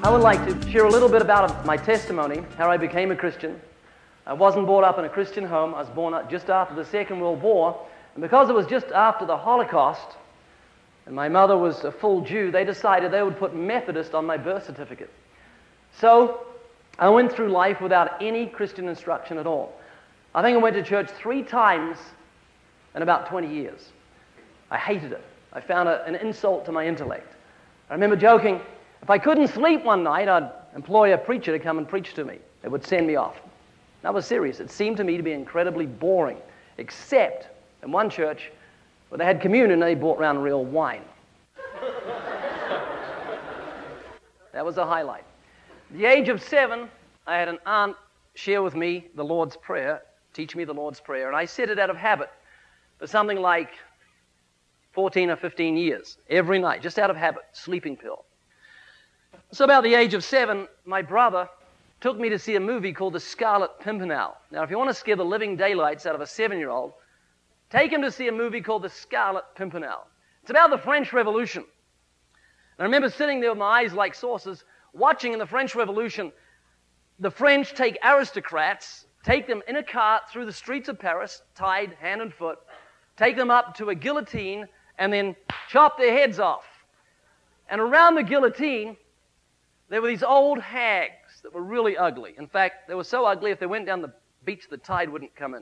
I would like to share a little bit about my testimony, how I became a Christian. I wasn't brought up in a Christian home. I was born up just after the Second World War. And because it was just after the Holocaust, and my mother was a full Jew, they decided they would put Methodist on my birth certificate. So I went through life without any Christian instruction at all. I think I went to church 3 times in about 20 years. I hated it. I found it an insult to my intellect. I remember joking, if I couldn't sleep one night, I'd employ a preacher to come and preach to me. They would send me off. And I was serious. It seemed to me to be incredibly boring, except in one church where they had communion and they brought around real wine. That was a highlight. At the age of 7, I had an aunt share with me the Lord's Prayer, teach me the Lord's Prayer, and I said it out of habit for something like 14 or 15 years, every night, just out of habit, sleeping pill. So about the age of 7, my brother took me to see a movie called The Scarlet Pimpernel. Now, if you want to scare the living daylights out of a 7-year-old, take him to see a movie called The Scarlet Pimpernel. It's about the French Revolution. And I remember sitting there with my eyes like saucers, watching in the French Revolution, the French take aristocrats, take them in a cart through the streets of Paris, tied hand and foot, take them up to a guillotine, and then chop their heads off. And around the guillotine, there were these old hags that were really ugly. In fact, they were so ugly, if they went down the beach, the tide wouldn't come in.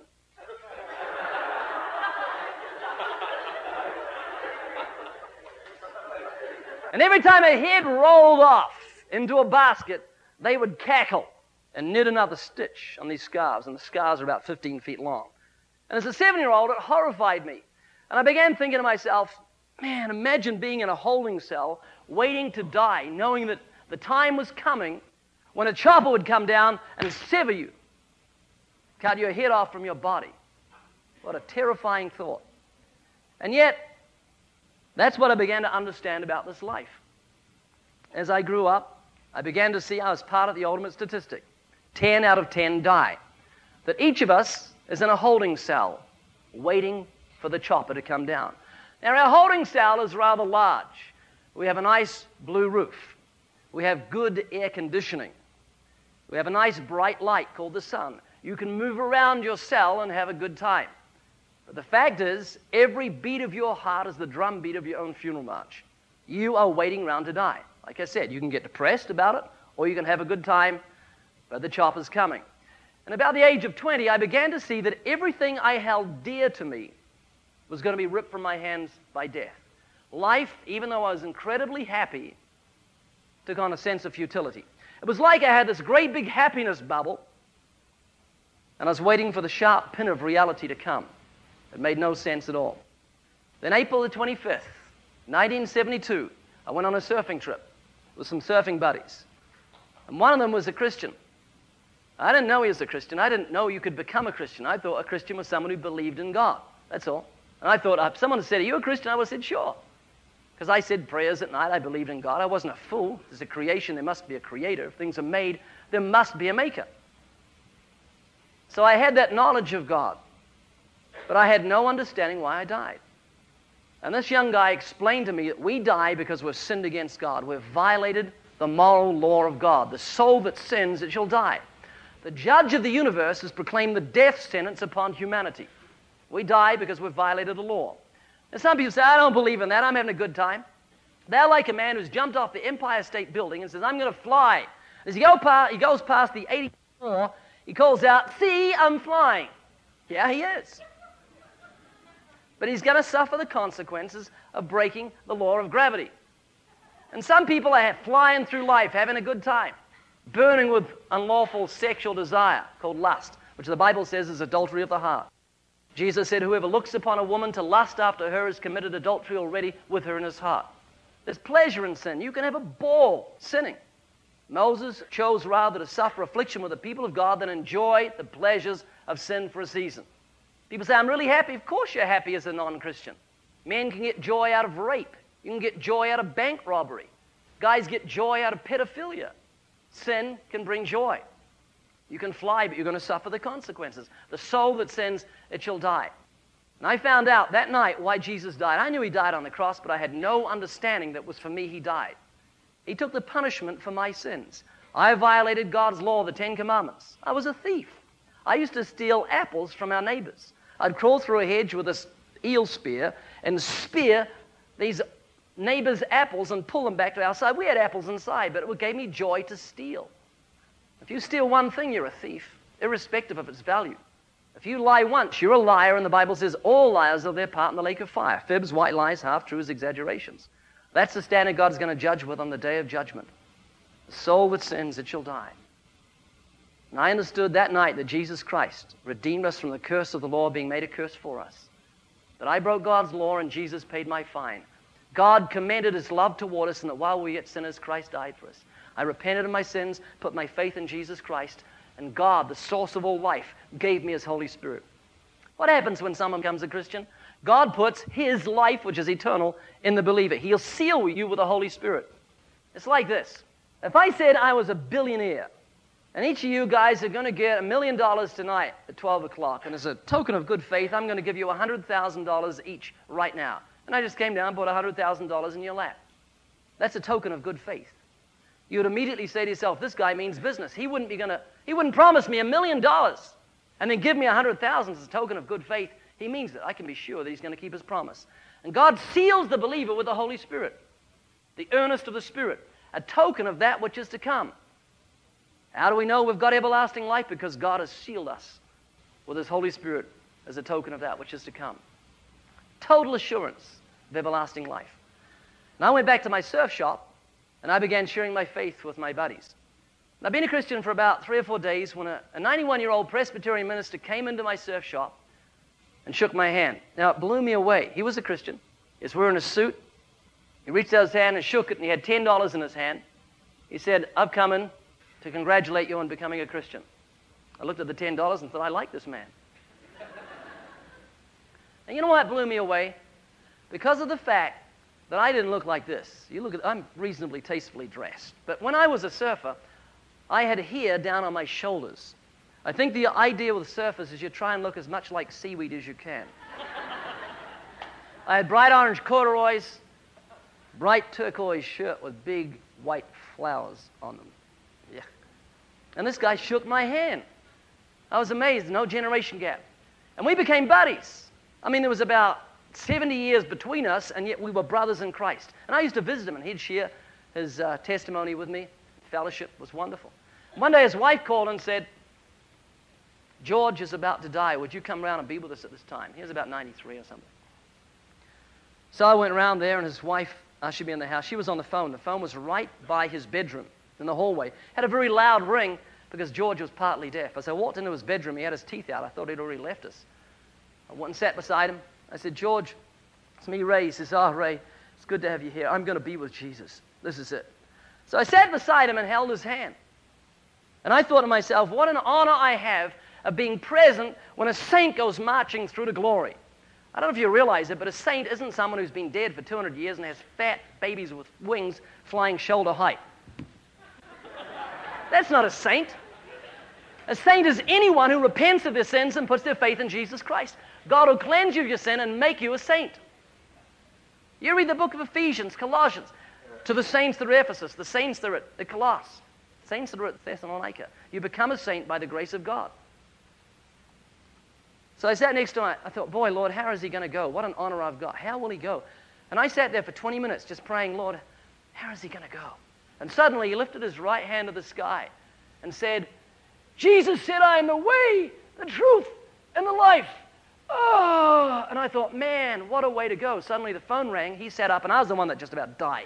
And every time a head rolled off into a basket, they would cackle and knit another stitch on these scarves. And the scarves are about 15 feet long. And as a 7-year-old, it horrified me. And I began thinking to myself, man, imagine being in a holding cell, waiting to die, knowing that the time was coming when a chopper would come down and sever you, cut your head off from your body. What a terrifying thought. And yet, that's what I began to understand about this life. As I grew up, I began to see I was part of the ultimate statistic. 10 out of 10 die. That each of us is in a holding cell, waiting for the chopper to come down. Now, our holding cell is rather large. We have a nice blue roof. We have good air conditioning. We have a nice bright light called the sun. You can move around your cell and have a good time. But the fact is, every beat of your heart is the drum beat of your own funeral march. You are waiting around to die. Like I said, you can get depressed about it, or you can have a good time, but the chopper's coming. And about the age of 20, I began to see that everything I held dear to me was going to be ripped from my hands by death. Life, even though I was incredibly happy, took on a sense of futility. It was like I had this great big happiness bubble, and I was waiting for the sharp pin of reality to come. It made no sense at all. Then April the 25th, 1972, I went on a surfing trip with some surfing buddies. And one of them was a Christian. I didn't know he was a Christian. I didn't know you could become a Christian. I thought a Christian was someone who believed in God. That's all. And I thought, if someone had said, are you a Christian? I would have said, sure. Because I said prayers at night. I believed in God. I wasn't a fool. There's a creation. There must be a creator. If things are made, there must be a maker. So I had that knowledge of God. But I had no understanding why I died. And this young guy explained to me that we die because we've sinned against God. We've violated the moral law of God. The soul that sins, it shall die. The judge of the universe has proclaimed the death sentence upon humanity. We die because we've violated the law. And some people say, I don't believe in that. I'm having a good time. They're like a man who's jumped off the Empire State Building and says, I'm going to fly. As he goes past the 80th floor, he calls out, see, I'm flying. Yeah, he is. But he's going to suffer the consequences of breaking the law of gravity. And some people are flying through life, having a good time, burning with unlawful sexual desire called lust, which the Bible says is adultery of the heart. Jesus said, whoever looks upon a woman to lust after her has committed adultery already with her in his heart. There's pleasure in sin. You can have a ball sinning. Moses chose rather to suffer affliction with the people of God than enjoy the pleasures of sin for a season. People say, I'm really happy. Of course you're happy as a non-Christian. Men can get joy out of rape. You can get joy out of bank robbery. Guys get joy out of pedophilia. Sin can bring joy. You can fly, but you're going to suffer the consequences. The soul that sins, it shall die. And I found out that night why Jesus died. I knew he died on the cross, but I had no understanding that was for me he died. He took the punishment for my sins. I violated God's law, the Ten Commandments. I was a thief. I used to steal apples from our neighbors. I'd crawl through a hedge with this eel spear and spear these neighbors' apples and pull them back to our side. We had apples inside, but it gave me joy to steal. If you steal one thing, you're a thief, irrespective of its value. If you lie once, you're a liar, and the Bible says all liars have their part in the lake of fire. Fibs, white lies, half-truths, exaggerations. That's the standard God's going to judge with on the day of judgment. The soul that sins, it shall die. And I understood that night that Jesus Christ redeemed us from the curse of the law being made a curse for us. That I broke God's law and Jesus paid my fine. God commended his love toward us, and that while we were yet sinners, Christ died for us. I repented of my sins, put my faith in Jesus Christ, and God, the source of all life, gave me his Holy Spirit. What happens when someone becomes a Christian? God puts his life, which is eternal, in the believer. He'll seal you with the Holy Spirit. It's like this. If I said I was a billionaire, and each of you guys are going to get $1 million tonight at 12 o'clock, and as a token of good faith, I'm going to give you $100,000 each right now. And I just came down and put $100,000 in your lap. That's a token of good faith. You would immediately say to yourself, this guy means business. He wouldn't promise me $1 million and then give me $100,000 as a token of good faith. He means it. I can be sure that he's going to keep his promise. And God seals the believer with the Holy Spirit, the earnest of the Spirit, a token of that which is to come. How do we know we've got everlasting life? Because God has sealed us with his Holy Spirit as a token of that which is to come. Total assurance of everlasting life. And I went back to my surf shop, and I began sharing my faith with my buddies. And I've been a Christian for about 3 or 4 days when a 91-year-old Presbyterian minister came into my surf shop and shook my hand. Now, it blew me away. He was a Christian. He was wearing a suit. He reached out his hand and shook it, and he had $10 in his hand. He said, I've come in to congratulate you on becoming a Christian. I looked at the $10 and thought, I like this man. And you know what blew me away? Because of the fact that I didn't look like this. I'm reasonably tastefully dressed. But when I was a surfer, I had hair down on my shoulders. I think the idea with surfers is you try and look as much like seaweed as you can. I had bright orange corduroys, bright turquoise shirt with big white flowers on them. Yeah. And this guy shook my hand. I was amazed, no generation gap. And we became buddies. I mean, there was about 70 years between us, and yet we were brothers in Christ. And I used to visit him, and he'd share his testimony with me. Fellowship was wonderful. One day his wife called and said, George is about to die. Would you come around and be with us at this time? He was about 93 or something. So I went around there, and his wife ushered me in the house. She was on the phone. The phone was right by his bedroom in the hallway. Had a very loud ring because George was partly deaf. As I walked into his bedroom, he had his teeth out. I thought he'd already left us. I went and sat beside him. I said, George, it's me, Ray. He says, Ray, it's good to have you here. I'm going to be with Jesus. This is it. So I sat beside him and held his hand. And I thought to myself, what an honor I have of being present when a saint goes marching through to glory. I don't know if you realize it, but a saint isn't someone who's been dead for 200 years and has fat babies with wings flying shoulder height. That's not a saint. A saint is anyone who repents of their sins and puts their faith in Jesus Christ. God will cleanse you of your sin and make you a saint. You read the book of Ephesians, Colossians, to the saints that are at Ephesus, the saints that are at Colossus, saints that are at Thessalonica. You become a saint by the grace of God. So I sat next to him. I thought, boy, Lord, how is he going to go? What an honor I've got. How will he go? And I sat there for 20 minutes just praying, Lord, how is he going to go? And suddenly he lifted his right hand to the sky and said, Jesus said, I am the way, the truth, and the life. Oh, and I thought, man, what a way to go. Suddenly the phone rang. He sat up, and I was the one that just about died.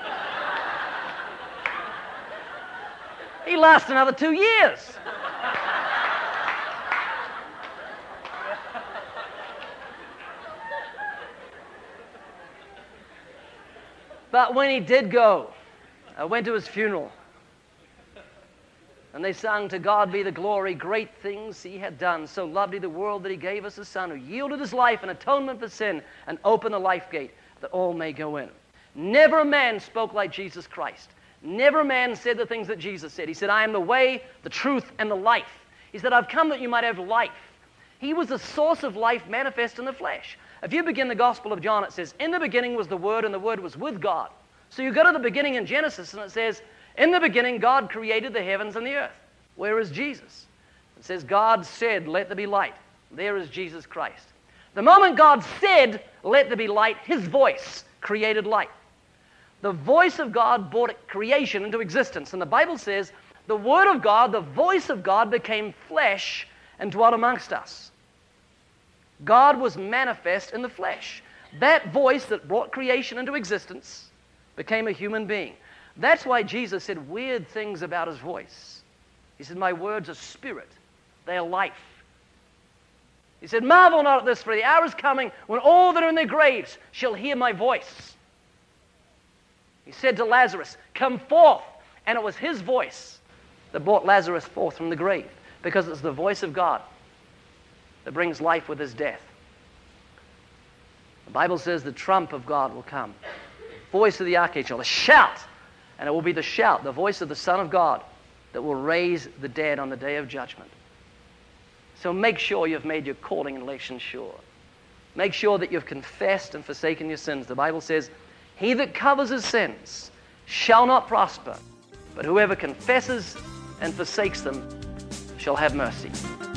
He lasted another 2 years. But when he did go, I went to his funeral. And they sung, to God be the glory, great things he had done. So loved he the world that he gave us a son who yielded his life in atonement for sin and opened the life gate that all may go in. Never a man spoke like Jesus Christ. Never a man said the things that Jesus said. He said, I am the way, the truth, and the life. He said, I've come that you might have life. He was the source of life manifest in the flesh. If you begin the Gospel of John, it says, in the beginning was the Word, and the Word was with God. So you go to the beginning in Genesis, and it says, in the beginning, God created the heavens and the earth. Where is Jesus? It says, God said, let there be light. There is Jesus Christ. The moment God said, let there be light, his voice created light. The voice of God brought creation into existence. And the Bible says, the Word of God, the voice of God became flesh and dwelt amongst us. God was manifest in the flesh. That voice that brought creation into existence became a human being. That's why Jesus said weird things about his voice. He said, my words are spirit. They are life. He said, marvel not at this, for the hour is coming when all that are in their graves shall hear my voice. He said to Lazarus, come forth. And it was his voice that brought Lazarus forth from the grave, because it's the voice of God that brings life with his death. The Bible says the trump of God will come. Voice of the archangel, a shout. And it will be the shout, the voice of the Son of God, that will raise the dead on the day of judgment. So make sure you've made your calling and election sure. Make sure that you've confessed and forsaken your sins. The Bible says, he that covers his sins shall not prosper, but whoever confesses and forsakes them shall have mercy.